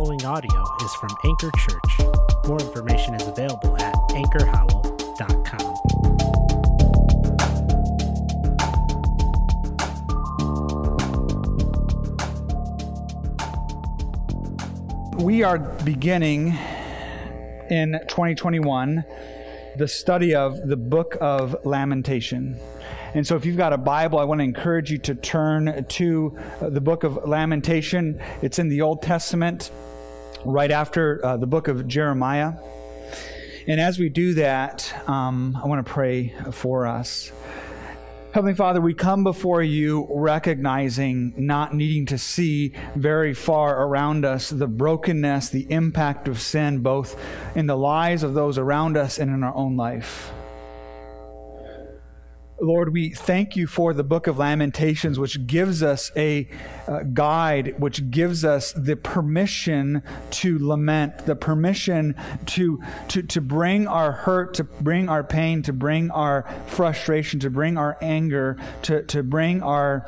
following audio is from Anchor Church. More information is available at anchorhowell.com. We are beginning in 2021 the study of the book of Lamentation. And so if you've got a Bible, I want to encourage you to turn to the book of Lamentation. It's in the Old Testament, right after the book of Jeremiah. And as we do that, I want to pray for us. Heavenly Father, we come before you recognizing not needing to see very far around us the brokenness, the impact of sin, both in the lives of those around us and in our own life. Lord, we thank you for the book of Lamentations, which gives us a guide, which gives us the permission to lament, the permission to bring our hurt, to bring our pain, to bring our frustration, to bring our anger, to bring our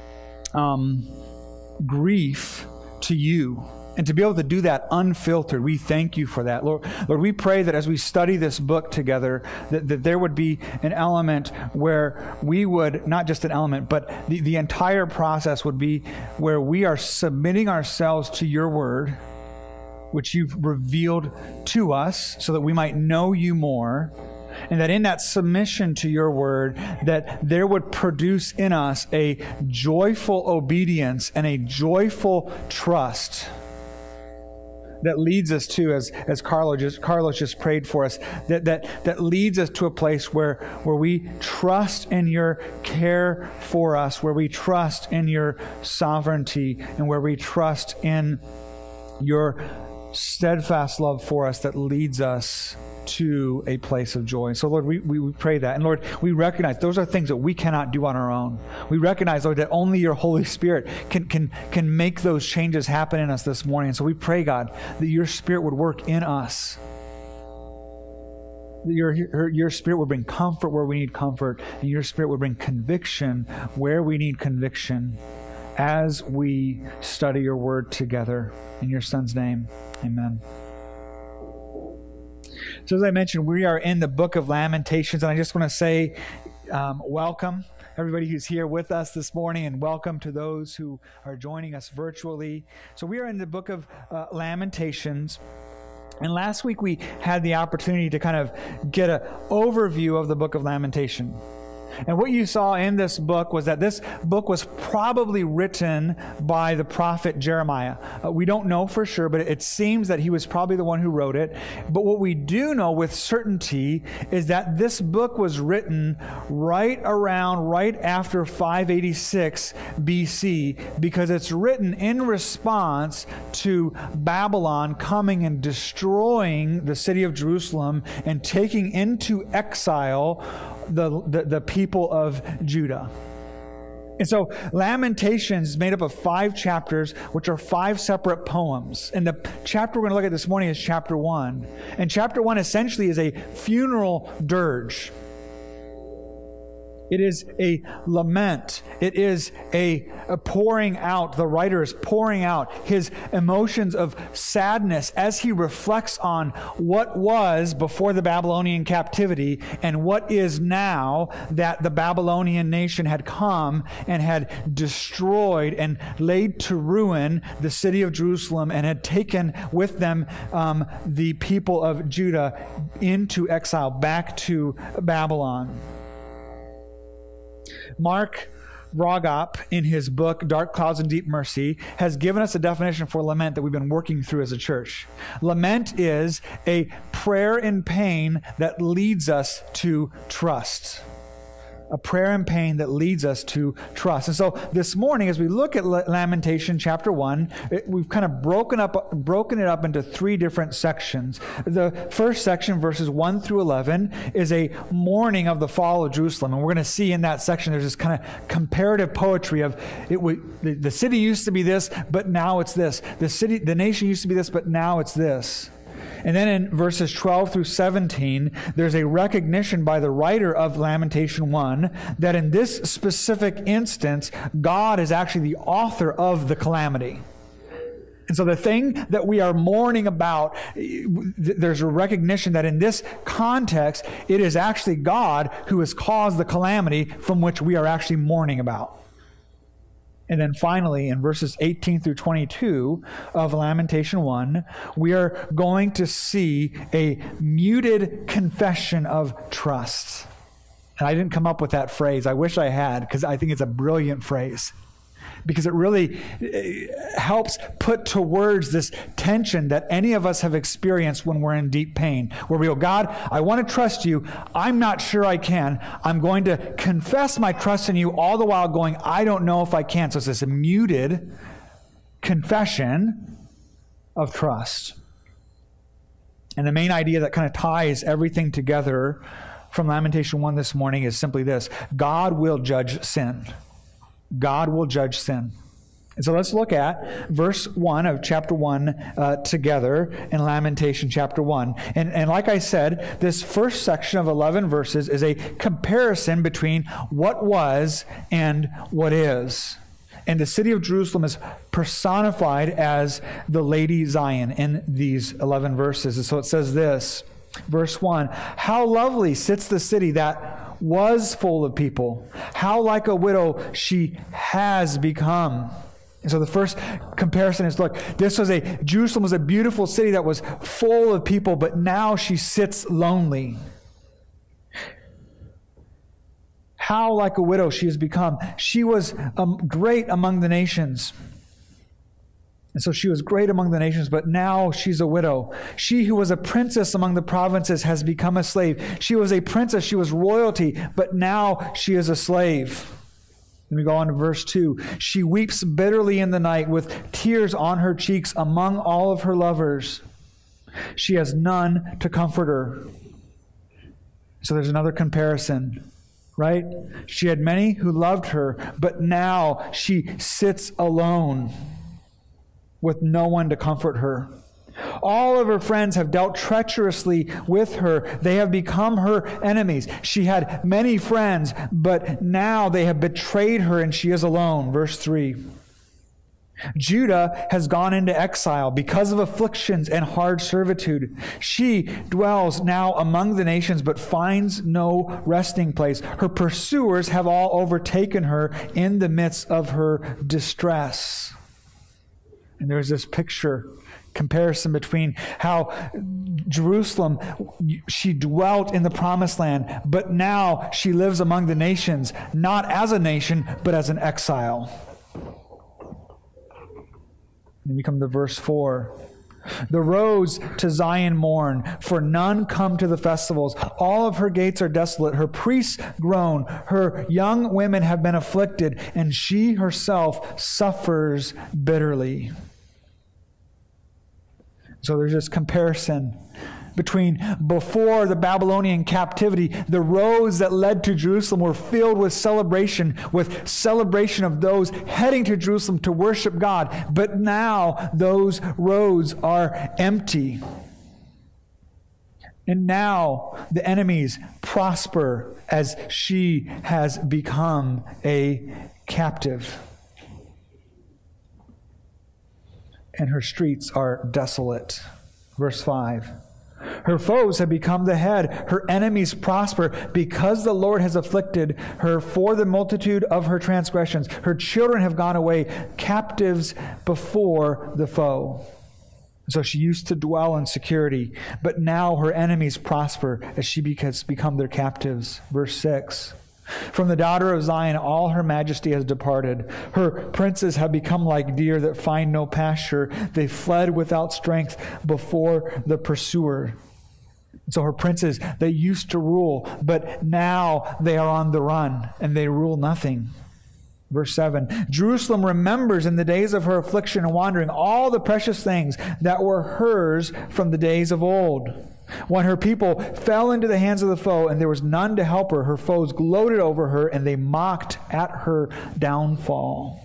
grief to you. And to be able to do that unfiltered, we thank you for that. Lord, we pray that as we study this book together, that there would be an element where we would, not just an element, but the entire process would be where we are submitting ourselves to your word, which you've revealed to us so that we might know you more. And that in that submission to your word, that there would produce in us a joyful obedience and a joyful trust that leads us to, as Carlos just prayed for us, that leads us to a place where we trust in your care for us, where we trust in your sovereignty, and where we trust in your steadfast love for us that leads us to a place of joy. So Lord, we pray that. And Lord, we recognize those are things that we cannot do on our own. We recognize, Lord, that only your Holy Spirit can make those changes happen in us this morning. And so we pray, God, that your Spirit would work in us. That your Spirit would bring comfort where we need comfort, and your Spirit would bring conviction where we need conviction as we study your word together. In your Son's name, amen. So as I mentioned, we are in the book of Lamentations, and I just want to say welcome, everybody who's here with us this morning, and welcome to those who are joining us virtually. So we are in the book of Lamentations, and last week we had the opportunity to kind of get an overview of the book of Lamentation. And what you saw in this book was that this book was probably written by the prophet Jeremiah. We don't know for sure, but it seems that he was probably the one who wrote it. But what we do know with certainty is that this book was written right after 586 BC, because it's written in response to Babylon coming and destroying the city of Jerusalem and taking into exile the people of Judah. And so Lamentations is made up of 5 chapters, which are 5 separate poems. And the chapter we're going to look at this morning is chapter 1. And chapter 1 essentially is a funeral dirge. It is a lament. It is a pouring out. The writer is pouring out his emotions of sadness as he reflects on what was before the Babylonian captivity and what is now that the Babylonian nation had come and had destroyed and laid to ruin the city of Jerusalem and had taken with them the people of Judah into exile back to Babylon. Mark Rogop, in his book, Dark Clouds and Deep Mercy, has given us a definition for lament that we've been working through as a church. Lament is a prayer in pain that leads us to trust. A prayer in pain that leads us to trust. And so this morning, as we look at Lamentation chapter 1, we've kind of broken it up into 3 different sections. The first section, verses 1 through 11, is a mourning of the fall of Jerusalem. And we're going to see in that section, there's this kind of comparative poetry of the city used to be this, but now it's this. The nation used to be this, but now it's this. And then in verses 12 through 17, there's a recognition by the writer of Lamentation 1 that in this specific instance, God is actually the author of the calamity. And so the thing that we are mourning about, there's a recognition that in this context, it is actually God who has caused the calamity from which we are actually mourning about. And then finally, in verses 18 through 22 of Lamentation 1, we are going to see a muted confession of trust. And I didn't come up with that phrase. I wish I had, because I think it's a brilliant phrase. Because it really helps put to words this tension that any of us have experienced when we're in deep pain, where we go, God, I want to trust you. I'm not sure I can. I'm going to confess my trust in you, all the while going, I don't know if I can. So it's this muted confession of trust. And the main idea that kind of ties everything together from Lamentation 1 this morning is simply this: God will judge sin. God will judge sin. And so let's look at verse 1 of chapter 1 together in Lamentation chapter 1. And like I said, this first section of 11 verses is a comparison between what was and what is. And the city of Jerusalem is personified as the Lady Zion in these 11 verses. And so it says this, verse 1, how lovely sits the city that was full of people. How like a widow she has become. And so the first comparison is, look, Jerusalem was a beautiful city that was full of people, but now she sits lonely. How like a widow she has become. She was great among the nations. And so she was great among the nations, but now she's a widow. She who was a princess among the provinces has become a slave. She was a princess, she was royalty, but now she is a slave. Let me go on to verse 2. She weeps bitterly in the night with tears on her cheeks among all of her lovers. She has none to comfort her. So there's another comparison, right? She had many who loved her, but now she sits alone, with no one to comfort her. All of her friends have dealt treacherously with her. They have become her enemies. She had many friends, but now they have betrayed her and she is alone. Verse 3. Judah has gone into exile because of afflictions and hard servitude. She dwells now among the nations, but finds no resting place. Her pursuers have all overtaken her in the midst of her distress. And there's this comparison between how Jerusalem, she dwelt in the promised land, but now she lives among the nations, not as a nation, but as an exile. Then we come to verse 4. The roads to Zion mourn, for none come to the festivals. All of her gates are desolate. Her priests groan. Her young women have been afflicted, and she herself suffers bitterly. So there's this comparison between before the Babylonian captivity, the roads that led to Jerusalem were filled with celebration of those heading to Jerusalem to worship God. But now those roads are empty. And now the enemies prosper as she has become a captive. And her streets are desolate. Verse 5. Her foes have become the head. Her enemies prosper because the Lord has afflicted her for the multitude of her transgressions. Her children have gone away captives before the foe. So she used to dwell in security, but now her enemies prosper as she has become their captives. Verse 6. From the daughter of Zion, all her majesty has departed. Her princes have become like deer that find no pasture. They fled without strength before the pursuer. So her princes, they used to rule, but now they are on the run, and they rule nothing. Verse 7, Jerusalem remembers in the days of her affliction and wandering all the precious things that were hers from the days of old. When her people fell into the hands of the foe and there was none to help her, her foes gloated over her and they mocked at her downfall.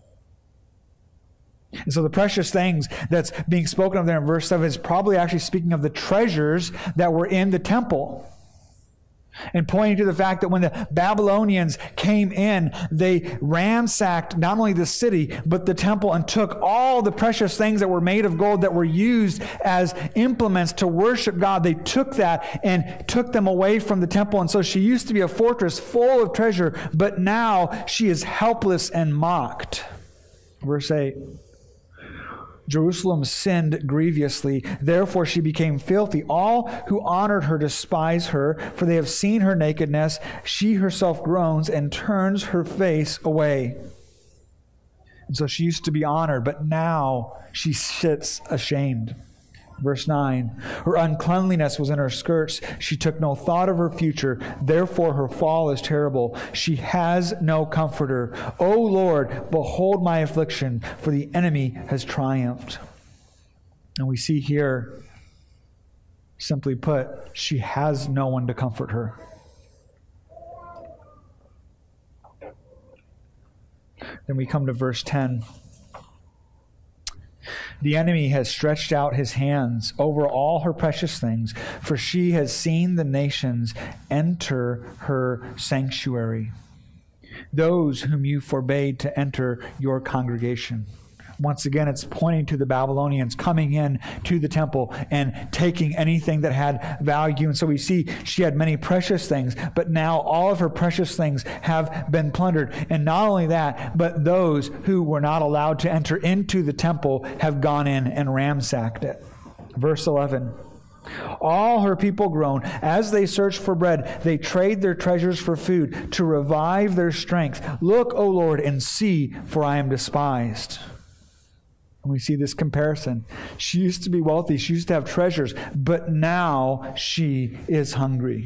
And so the precious things that's being spoken of there in verse 7 is probably actually speaking of the treasures that were in the temple. And pointing to the fact that when the Babylonians came in, they ransacked not only the city, but the temple, and took all the precious things that were made of gold that were used as implements to worship God. They took that and took them away from the temple. And so she used to be a fortress full of treasure, but now she is helpless and mocked. Verse 8. Jerusalem sinned grievously, therefore she became filthy. All who honored her despise her, for they have seen her nakedness. She herself groans and turns her face away. And so she used to be honored, but now she sits ashamed. Verse 9, her uncleanliness was in her skirts. She took no thought of her future. Therefore her fall is terrible. She has no comforter. O Lord, behold my affliction, for the enemy has triumphed. And we see here, simply put, she has no one to comfort her. Then we come to verse 10. The enemy has stretched out his hands over all her precious things, for she has seen the nations enter her sanctuary, those whom you forbade to enter your congregation. Once again, it's pointing to the Babylonians coming in to the temple and taking anything that had value. And so we see she had many precious things, but now all of her precious things have been plundered. And not only that, but those who were not allowed to enter into the temple have gone in and ransacked it. Verse 11. All her people groan. As they search for bread, they trade their treasures for food to revive their strength. Look, O Lord, and see, for I am despised. And we see this comparison. She used to be wealthy. She used to have treasures. But now she is hungry.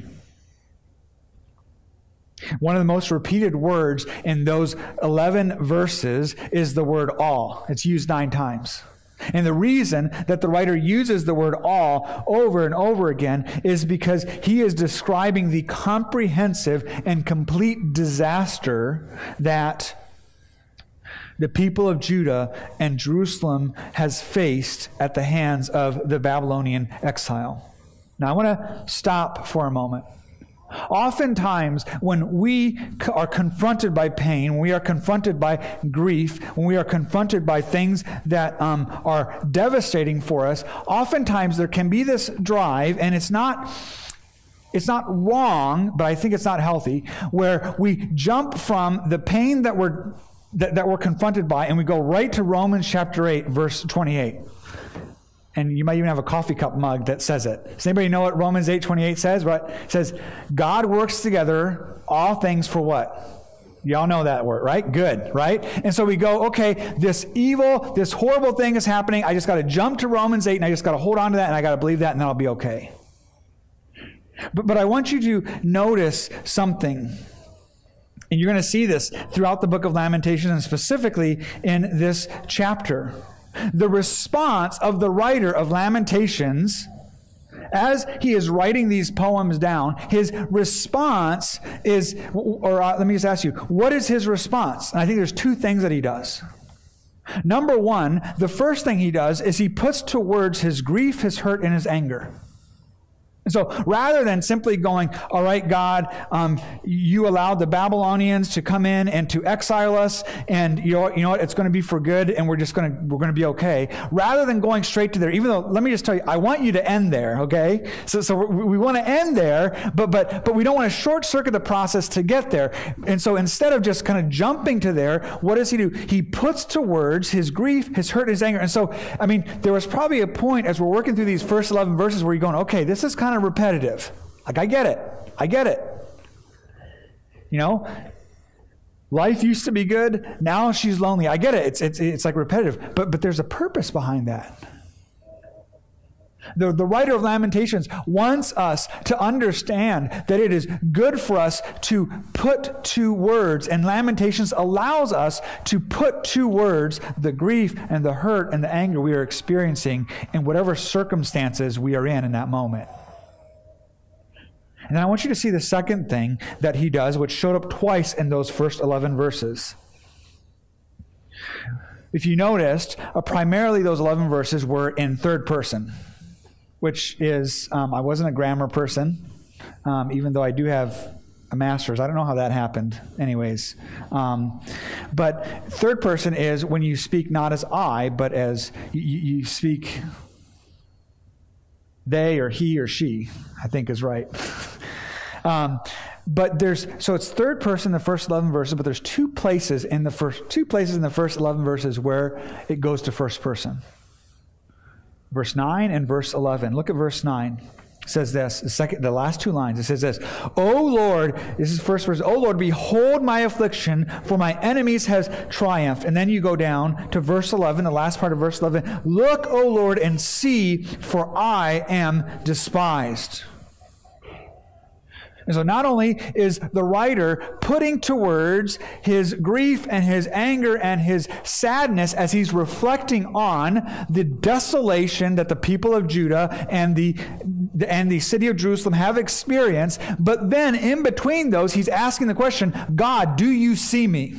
One of the most repeated words in those 11 verses is the word all. It's used 9 times. And the reason that the writer uses the word all over and over again is because he is describing the comprehensive and complete disaster that the people of Judah and Jerusalem has faced at the hands of the Babylonian exile. Now I want to stop for a moment. Oftentimes, when we are confronted by pain, when we are confronted by grief, when we are confronted by things that are devastating for us, oftentimes there can be this drive, and it's not wrong, but I think it's not healthy, where we jump from the pain that we're confronted by, and we go right to Romans chapter 8, verse 28. And you might even have a coffee cup mug that says it. Does anybody know what Romans 8:28 says? Right? It says, God works together all things for what? Y'all know that word, right? Good, right? And so we go, okay, this evil, this horrible thing is happening. I just got to jump to Romans 8, and I just got to hold on to that, and I got to believe that, and then I'll be okay. But I want you to notice something. And you're going to see this throughout the book of Lamentations, and specifically in this chapter. The response of the writer of Lamentations, as he is writing these poems down, his response is, let me just ask you, what is his response? And I think there's 2 things that he does. Number 1, the first thing he does is he puts to words his grief, his hurt, and his anger. And so rather than simply going, all right, God, you allowed the Babylonians to come in and to exile us, and you know what, it's going to be for good, and we're going to be okay. Rather than going straight to there, even though, let me just tell you, I want you to end there, okay? So we want to end there, but we don't want to short circuit the process to get there. And so instead of just kind of jumping to there, what does he do? He puts to words his grief, his hurt, his anger. And so, I mean, there was probably a point as we're working through these first 11 verses where you're going, okay, this is kind of repetitive. Like, I get it. You know, life used to be good. Now she's lonely. I get it. It's like repetitive. But there's a purpose behind that. The writer of Lamentations wants us to understand that it is good for us to put to words, and Lamentations allows us to put to words the grief and the hurt and the anger we are experiencing in whatever circumstances we are in that moment. And then I want you to see the second thing that he does, which showed up twice in those first 11 verses. If you noticed, primarily those 11 verses were in third person, which is, I wasn't a grammar person, even though I do have a master's. I don't know how that happened anyways. But third person is when you speak not as I, but as you speak they or he or she, I think is right. But so it's third person in the first 11 verses, but there's two places in the first 11 verses where it goes to first person. Verse 9 and verse 11. Look at verse 9. It says this, the last two lines. It says this, O Lord, this is first verse, O Lord, behold my affliction, for my enemies has triumphed. And then you go down to verse 11, the last part of verse 11. Look, O Lord, and see, for I am despised. And so not only is the writer putting to words his grief and his anger and his sadness as he's reflecting on the desolation that the people of Judah and the city of Jerusalem have experienced, but then in between those, he's asking the question, God, do you see me?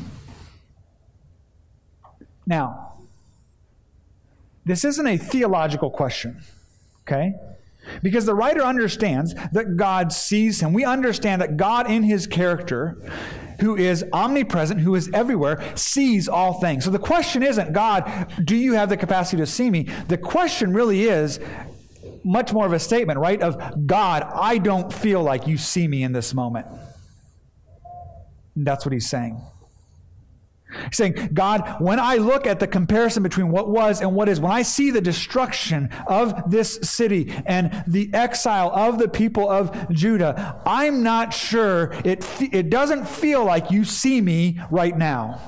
Now, this isn't a theological question, okay? Because the writer understands that God sees him. We understand that God in his character, who is omnipresent, who is everywhere, sees all things. So the question isn't, God, do you have the capacity to see me? The question really is much more of a statement, right? Of, God, I don't feel like you see me in this moment. And that's what he's saying. He's saying, God, when I look at the comparison between what was and what is, when I see the destruction of this city and the exile of the people of Judah, I'm not sure, it doesn't feel like you see me right now.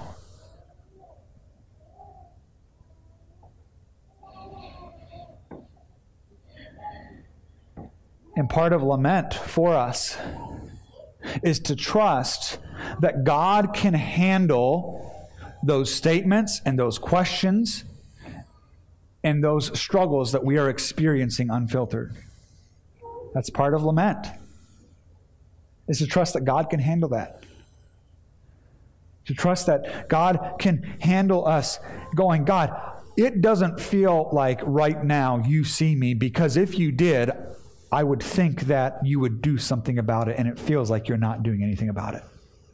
And part of lament for us is to trust that God can handle those statements and those questions and those struggles that we are experiencing unfiltered. That's part of lament, is to trust that God can handle that. To trust that God can handle us going, God, it doesn't feel like right now you see me, because if you did, I would think that you would do something about it, and it feels like you're not doing anything about it.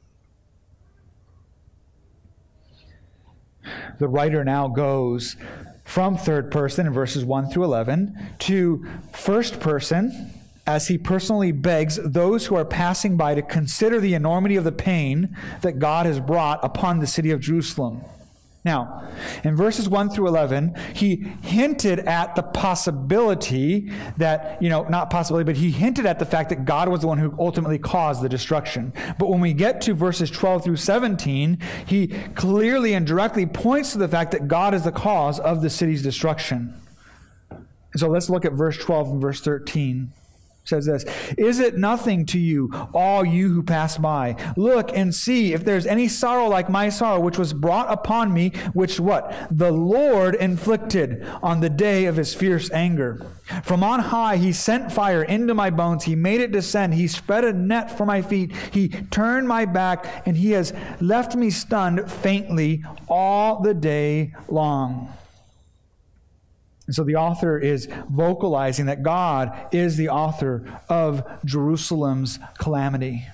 The writer now goes from third person in verses 1 through 11 to first person as he personally begs those who are passing by to consider the enormity of the pain that God has brought upon the city of Jerusalem. Now, in verses 1 through 11, he hinted at the possibility that, not possibility, but he hinted at the fact that God was the one who ultimately caused the destruction. But when we get to verses 12 through 17, he clearly and directly points to the fact that God is the cause of the city's destruction. So let's look at verse 12 and verse 13. Says this, is it nothing to you, all you who pass by? Look and see if there's any sorrow like my sorrow, which was brought upon me, which what? The Lord inflicted on the day of his fierce anger. From on high he sent fire into my bones. He made it descend. He spread a net for my feet. He turned my back, and he has left me stunned faintly all the day long. And so the author is vocalizing that God is the author of Jerusalem's calamity.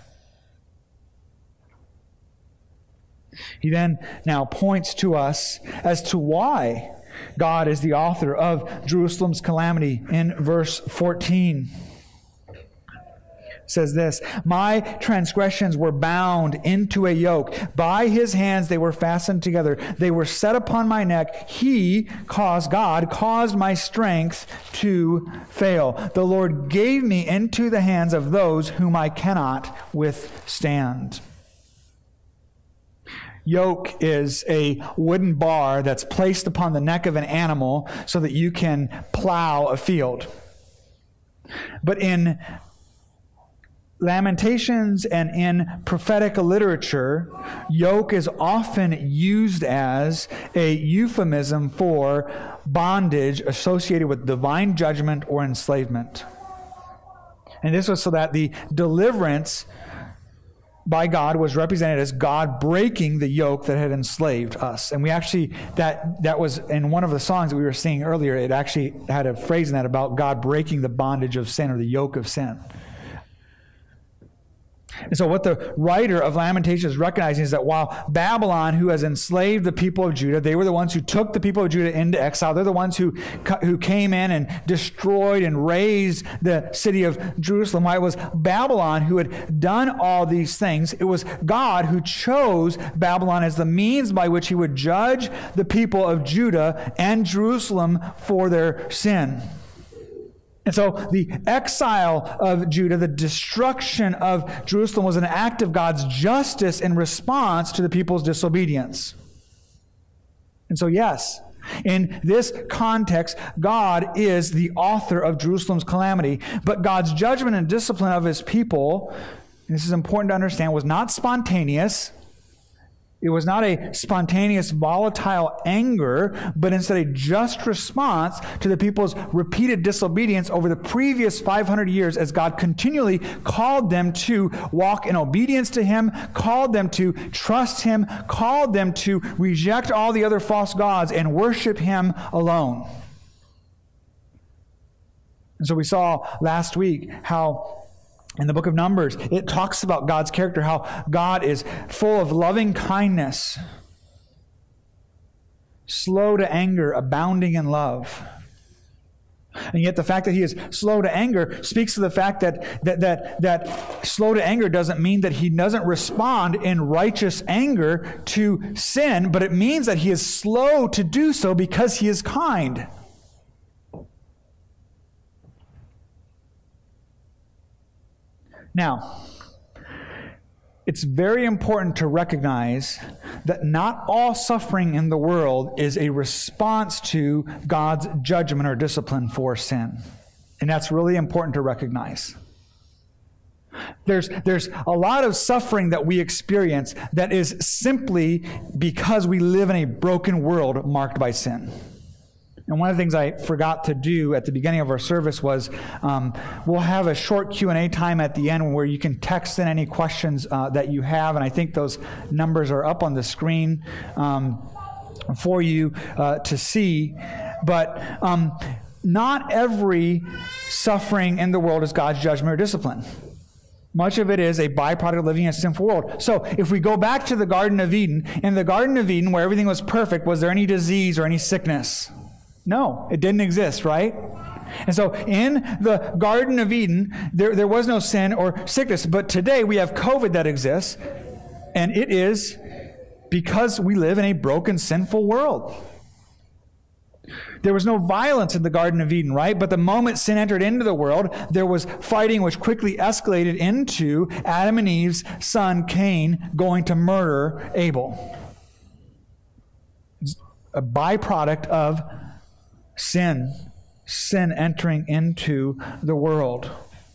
He then now points to us as to why God is the author of Jerusalem's calamity in verse 14. Says this, my transgressions were bound into a yoke. By his hands they were fastened together. They were set upon my neck. God caused my strength to fail. The Lord gave me into the hands of those whom I cannot withstand. Yoke is a wooden bar that's placed upon the neck of an animal so that you can plow a field. But in Lamentations and in prophetic literature, yoke is often used as a euphemism for bondage associated with divine judgment or enslavement. And this was so that the deliverance by God was represented as God breaking the yoke that had enslaved us. And we actually, that was in one of the songs that we were singing earlier, it actually had a phrase in that about God breaking the bondage of sin or the yoke of sin. And so what the writer of Lamentations is recognizing is that while Babylon, who has enslaved the people of Judah, they were the ones who took the people of Judah into exile. They're the ones who came in and destroyed and razed the city of Jerusalem. Why it was Babylon who had done all these things. It was God who chose Babylon as the means by which he would judge the people of Judah and Jerusalem for their sin. And so the exile of Judah, the destruction of Jerusalem, was an act of God's justice in response to the people's disobedience. And so, yes, in this context, God is the author of Jerusalem's calamity. But God's judgment and discipline of his people, and this is important to understand, was not spontaneous. It was not a spontaneous, volatile anger, but instead a just response to the people's repeated disobedience over the previous 500 years as God continually called them to walk in obedience to him, called them to trust him, called them to reject all the other false gods and worship him alone. And so we saw last week how in the book of Numbers, it talks about God's character, how God is full of loving kindness, slow to anger, abounding in love. And yet the fact that he is slow to anger speaks to the fact that slow to anger doesn't mean that he doesn't respond in righteous anger to sin, but it means that he is slow to do so because he is kind. Now, it's very important to recognize that not all suffering in the world is a response to God's judgment or discipline for sin. And that's really important to recognize. There's a lot of suffering that we experience that is simply because we live in a broken world marked by sin. And one of the things I forgot to do at the beginning of our service was we'll have a short Q&A time at the end where you can text in any questions that you have. And I think those numbers are up on the screen for you to see. But not every suffering in the world is God's judgment or discipline. Much of it is a byproduct of living in a sinful world. So if we go back to the Garden of Eden, in the Garden of Eden where everything was perfect, was there any disease or any sickness? No, it didn't exist, right? And so in the Garden of Eden, there was no sin or sickness. But today we have COVID that exists, and it is because we live in a broken, sinful world. There was no violence in the Garden of Eden, right? But the moment sin entered into the world, there was fighting which quickly escalated into Adam and Eve's son, Cain, going to murder Abel. It's a byproduct of sin entering into the world.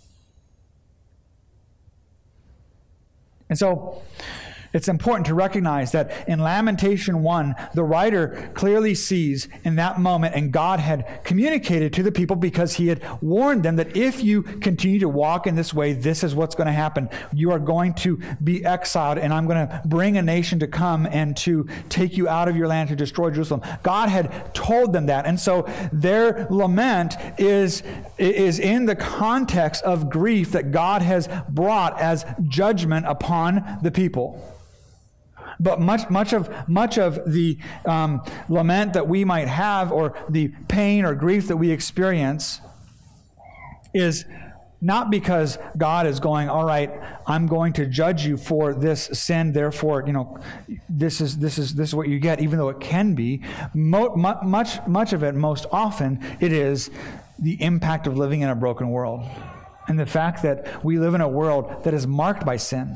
And so it's important to recognize that in Lamentation 1, the writer clearly sees in that moment, and God had communicated to the people because he had warned them that if you continue to walk in this way, this is what's going to happen. You are going to be exiled, and I'm going to bring a nation to come and to take you out of your land to destroy Jerusalem. God had told them that. And so their lament is in the context of grief that God has brought as judgment upon the people. But much of the lament that we might have, or the pain or grief that we experience, is not because God is going, all right, I'm going to judge you for this sin, therefore, this is what you get, even though it can be. Much of it, most often, it is the impact of living in a broken world, and the fact that we live in a world that is marked by sin.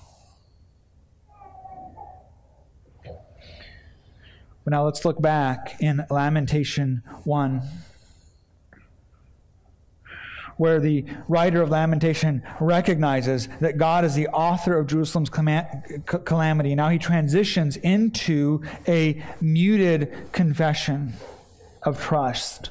But now let's look back in Lamentation 1, where the writer of Lamentation recognizes that God is the author of Jerusalem's calamity. Now he transitions into a muted confession of trust.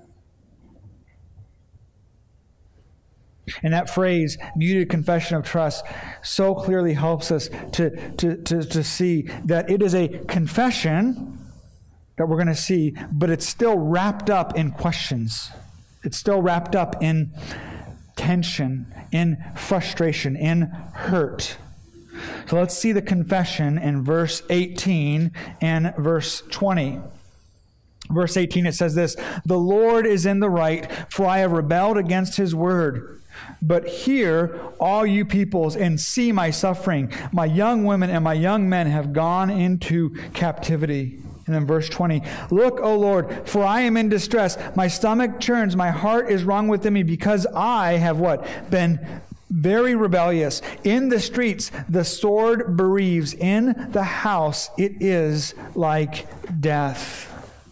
And that phrase, muted confession of trust, so clearly helps us to see that it is a confession that we're going to see, but it's still wrapped up in questions. It's still wrapped up in tension, in frustration, in hurt. So let's see the confession in verse 18 and verse 20. Verse 18, it says this, "The Lord is in the right, for I have rebelled against his word. But hear, all you peoples, and see my suffering. My young women and my young men have gone into captivity." And then verse 20, "Look, O Lord, for I am in distress. My stomach churns, my heart is wrung within me, because I have" what? "Been very rebellious. In the streets the sword bereaves. In the house it is like death."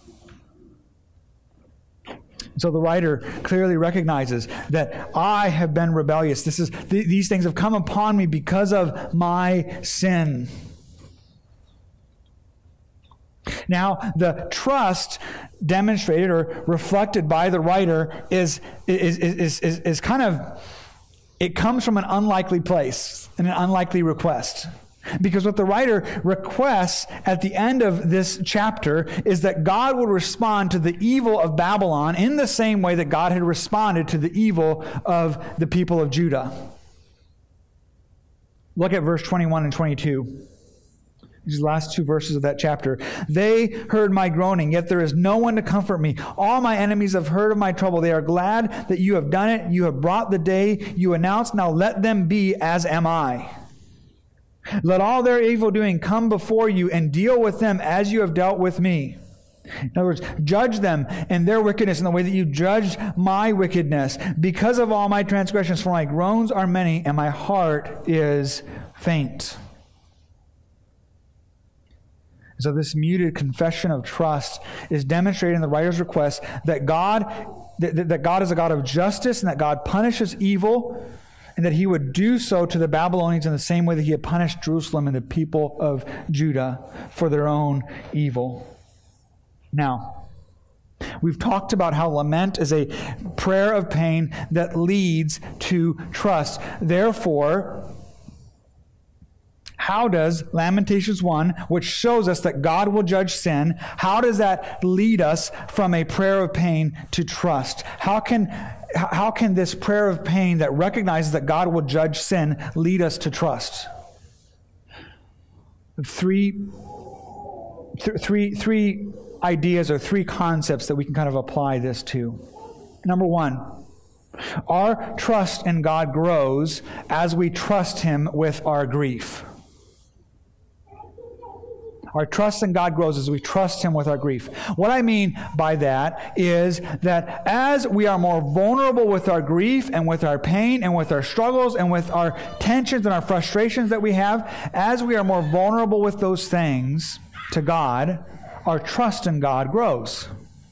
So the writer clearly recognizes that I have been rebellious. These things have come upon me because of my sin. Now, the trust demonstrated or reflected by the writer is kind of, it comes from an unlikely place and an unlikely request. Because what the writer requests at the end of this chapter is that God would respond to the evil of Babylon in the same way that God had responded to the evil of the people of Judah. Look at verse 21 and 22. These last two verses of that chapter. "They heard my groaning, yet there is no one to comfort me. All my enemies have heard of my trouble. They are glad that you have done it. You have brought the day you announced. Now let them be as am I. Let all their evil doing come before you, and deal with them as you have dealt with me." In other words, judge them and their wickedness in the way that you judged my wickedness, because of all my transgressions, for my groans are many, and my heart is faint. So this muted confession of trust is demonstrating the writer's request that God is a God of justice, and that God punishes evil, and that he would do so to the Babylonians in the same way that he had punished Jerusalem and the people of Judah for their own evil. Now, we've talked about how lament is a prayer of pain that leads to trust. Therefore, how does Lamentations 1, which shows us that God will judge sin, how does that lead us from a prayer of pain to trust? How can this prayer of pain that recognizes that God will judge sin lead us to trust? Three ideas or three concepts that we can kind of apply this to. Number one, our trust in God grows as we trust him with our grief. Our trust in God grows as we trust him with our grief. What I mean by that is that as we are more vulnerable with our grief and with our pain and with our struggles and with our tensions and our frustrations that we have, as we are more vulnerable with those things to God, our trust in God grows.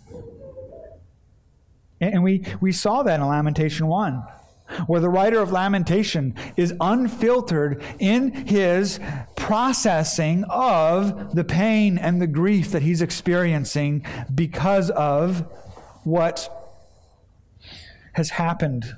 And we saw that in Lamentation 1. Where the writer of Lamentation is unfiltered in his processing of the pain and the grief that he's experiencing because of what has happened.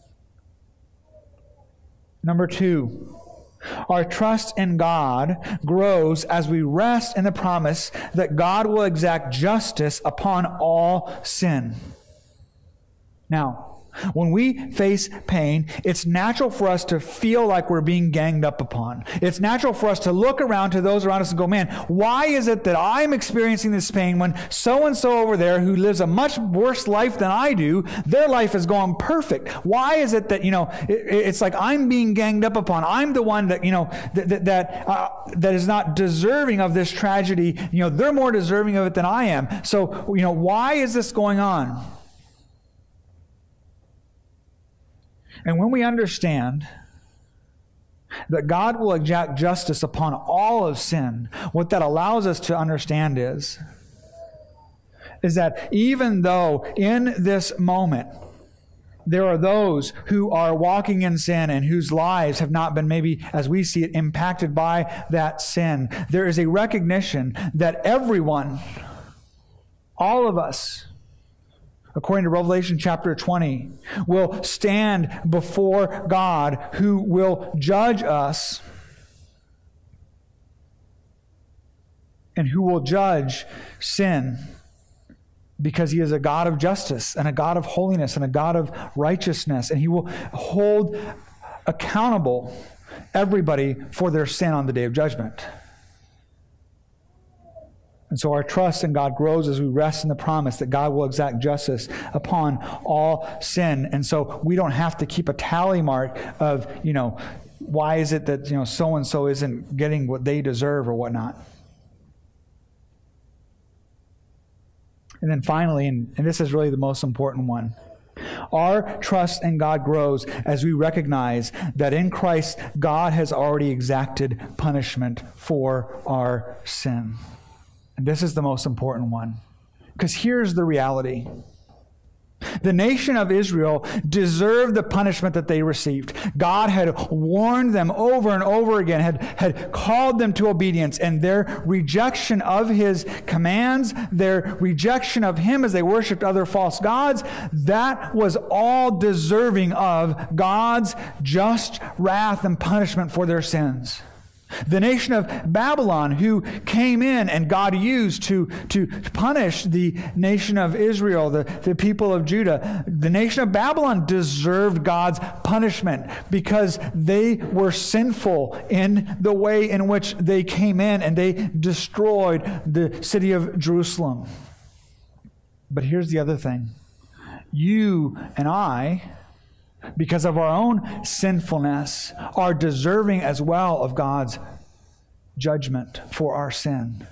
Number two, our trust in God grows as we rest in the promise that God will exact justice upon all sin. Now, when we face pain, it's natural for us to feel like we're being ganged up upon. It's natural for us to look around to those around us and go, man, why is it that I'm experiencing this pain when so-and-so over there who lives a much worse life than I do, their life is going perfect? Why is it that, it's like I'm being ganged up upon? I'm the one that, that is not deserving of this tragedy. They're more deserving of it than I am. So, why is this going on? And when we understand that God will exact justice upon all of sin, what that allows us to understand is that even though in this moment there are those who are walking in sin and whose lives have not been, maybe as we see it, impacted by that sin, there is a recognition that everyone, all of us, according to Revelation chapter 20, will stand before God, who will judge us and who will judge sin because he is a God of justice and a God of holiness and a God of righteousness, and he will hold accountable everybody for their sin on the day of judgment. And so our trust in God grows as we rest in the promise that God will exact justice upon all sin. And so we don't have to keep a tally mark of, why is it that, so-and-so isn't getting what they deserve or whatnot. And then finally, and this is really the most important one, our trust in God grows as we recognize that in Christ, God has already exacted punishment for our sin. And this is the most important one. Because here's the reality. The nation of Israel deserved the punishment that they received. God had warned them over and over again, had called them to obedience, and their rejection of his commands, their rejection of him as they worshiped other false gods, that was all deserving of God's just wrath and punishment for their sins. The nation of Babylon, who came in and God used to punish the nation of Israel, the people of Judah, the nation of Babylon deserved God's punishment because they were sinful in the way in which they came in and they destroyed the city of Jerusalem. But here's the other thing. You and I, because of our own sinfulness, are deserving as well of God's judgment for our sin.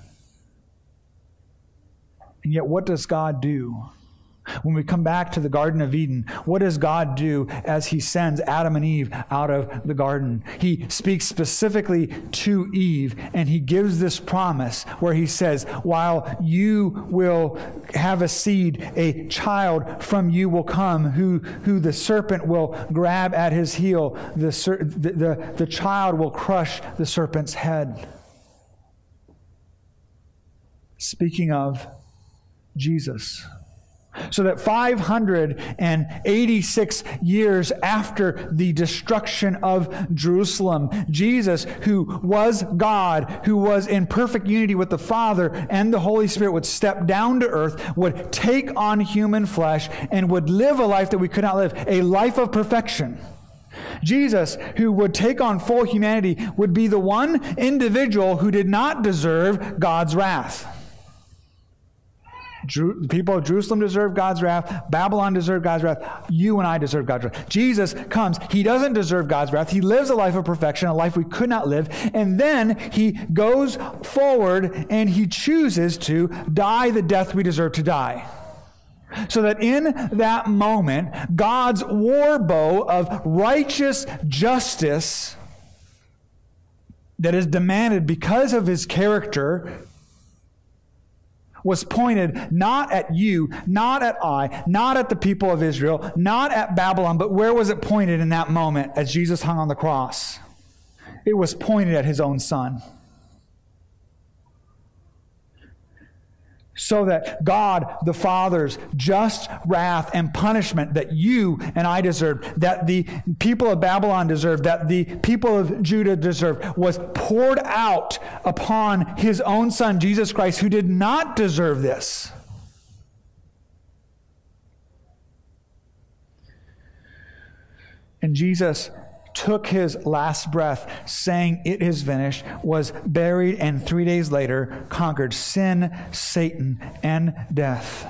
And yet, what does God do? When we come back to the Garden of Eden, what does God do as he sends Adam and Eve out of the garden? He speaks specifically to Eve, and he gives this promise where he says, while you will have a seed, a child from you will come who the serpent will grab at his heel. The child will crush the serpent's head. Speaking of Jesus. So that 586 years after the destruction of Jerusalem, Jesus, who was God, who was in perfect unity with the Father and the Holy Spirit, would step down to earth, would take on human flesh, and would live a life that we could not live, a life of perfection. Jesus, who would take on full humanity, would be the one individual who did not deserve God's wrath. The people of Jerusalem deserve God's wrath. Babylon deserved God's wrath. You and I deserve God's wrath. Jesus comes. He doesn't deserve God's wrath. He lives a life of perfection, a life we could not live. And then he goes forward and he chooses to die the death we deserve to die. So that in that moment, God's war bow of righteous justice that is demanded because of his character was pointed not at you, not at I, not at the people of Israel, not at Babylon, but where was it pointed in that moment as Jesus hung on the cross? It was pointed at his own Son. So that God, the Father's just wrath and punishment that you and I deserved, that the people of Babylon deserved, that the people of Judah deserved, was poured out upon his own Son, Jesus Christ, who did not deserve this. And Jesus took his last breath, saying, "It is finished," was buried, and 3 days later conquered sin, Satan, and death.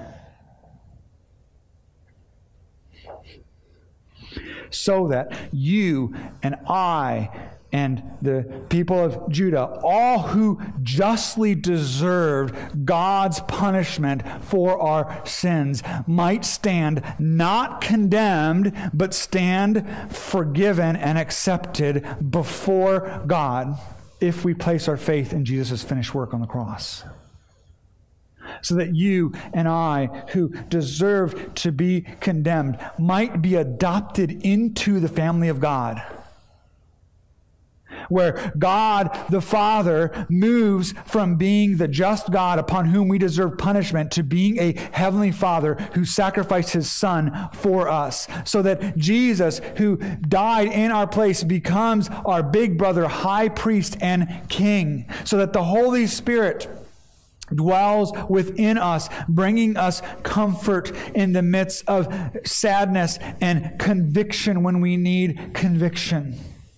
So that you and I and the people of Judah, all who justly deserved God's punishment for our sins, might stand not condemned, but stand forgiven and accepted before God if we place our faith in Jesus' finished work on the cross. So that you and I, who deserve to be condemned, might be adopted into the family of God, where God the Father moves from being the just God upon whom we deserve punishment to being a heavenly Father who sacrificed his Son for us. So that Jesus, who died in our place, becomes our big brother, high priest, and king. So that the Holy Spirit dwells within us, bringing us comfort in the midst of sadness and conviction when we need conviction.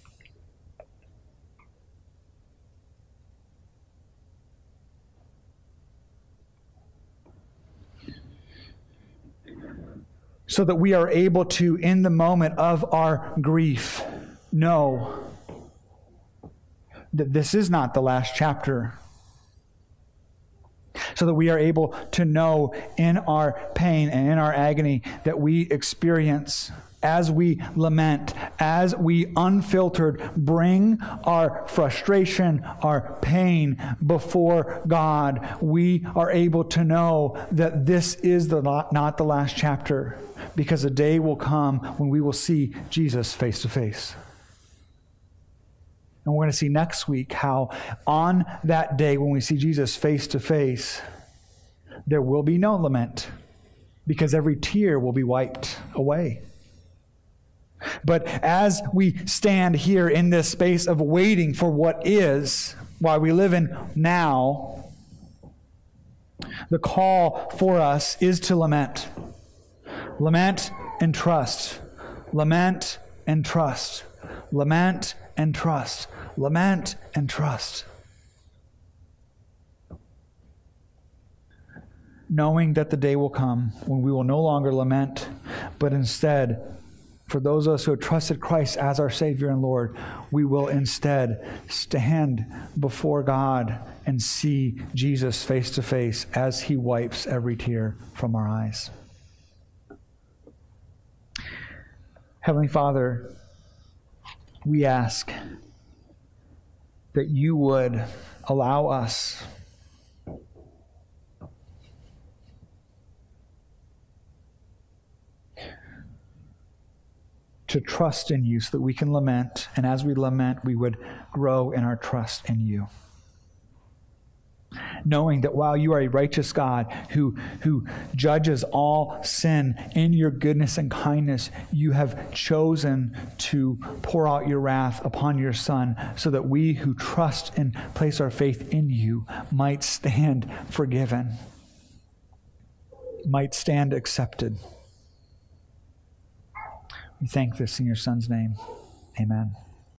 So that we are able to, in the moment of our grief, know that this is not the last chapter. So that we are able to know in our pain and in our agony that we experience, as we lament, as we unfiltered bring our frustration, our pain before God, we are able to know that this is not the last chapter, because a day will come when we will see Jesus face to face. And we're going to see next week how on that day when we see Jesus face to face, there will be no lament, because every tear will be wiped away. But as we stand here in this space of waiting for what is, while we live in now, the call for us is to lament. Lament and trust. Lament and trust. Lament and trust. Lament and trust. Knowing that the day will come when we will no longer lament, but instead, for those of us who have trusted Christ as our Savior and Lord, we will instead stand before God and see Jesus face to face as He wipes every tear from our eyes. Heavenly Father, we ask that you would allow us to trust in you so that we can lament, and as we lament, we would grow in our trust in you. Knowing that while you are a righteous God who judges all sin, in your goodness and kindness, you have chosen to pour out your wrath upon your Son so that we who trust and place our faith in you might stand forgiven, might stand accepted. We thank this in your Son's name. Amen.